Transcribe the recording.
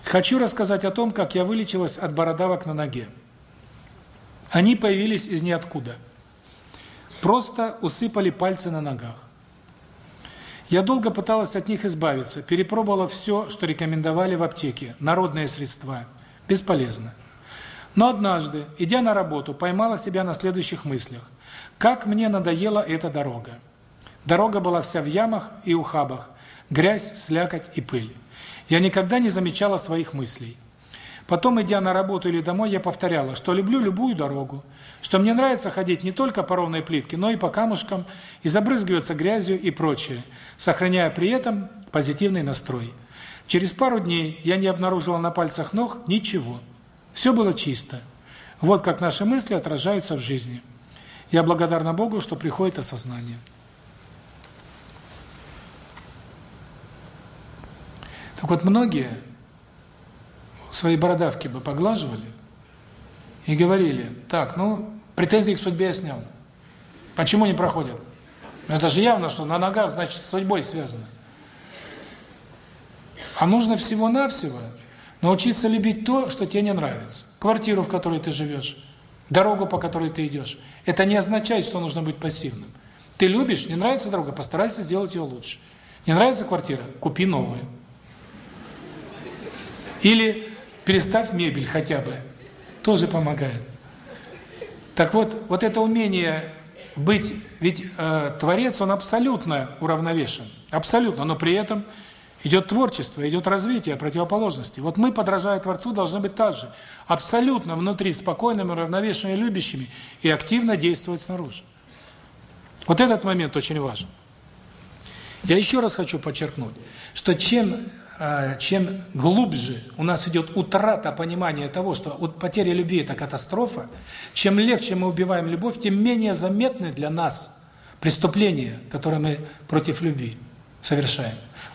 Хочу рассказать о том, как я вылечилась от бородавок на ноге. Они появились из ниоткуда. Просто усыпали пальцы на ногах. Я долго пыталась от них избавиться, перепробовала все, что рекомендовали в аптеке, народные средства. Бесполезно. Но однажды, идя на работу, поймала себя на следующих мыслях. Как мне надоела эта дорога. Дорога была вся в ямах и ухабах, грязь, слякоть и пыль. Я никогда не замечала своих мыслей. Потом, идя на работу или домой, я повторяла, что люблю любую дорогу, что мне нравится ходить не только по ровной плитке, но и по камушкам, и забрызгиваться грязью и прочее, сохраняя при этом позитивный настрой. Через пару дней я не обнаружила на пальцах ног ничего. Все было чисто. Вот как наши мысли отражаются в жизни. Я благодарна Богу, что приходит осознание. Так вот, многие свои бородавки бы поглаживали и говорили: так, претензии к судьбе я снял. Почему не проходят? Это же явно, что на ногах, значит, с судьбой связано. А нужно всего-навсего научиться любить то, что тебе не нравится. Квартиру, в которой ты живешь, дорогу, по которой ты идешь. Это не означает, что нужно быть пассивным. Ты любишь, не нравится дорога, постарайся сделать ее лучше. Не нравится квартира, купи новую. Или переставь мебель хотя бы. Тоже помогает. Так вот это умение быть, ведь Творец, он абсолютно уравновешен. Абсолютно, но при этом идет творчество, идет развитие противоположностей. Вот мы, подражая Творцу, должны быть так же. Абсолютно внутри спокойными, уравновешенными, любящими и активно действовать снаружи. Вот этот момент очень важен. Я еще раз хочу подчеркнуть, что чем глубже у нас идет утрата понимания того, что потеря любви – это катастрофа, чем легче мы убиваем любовь, тем менее заметны для нас преступления, которые мы против любви совершаем.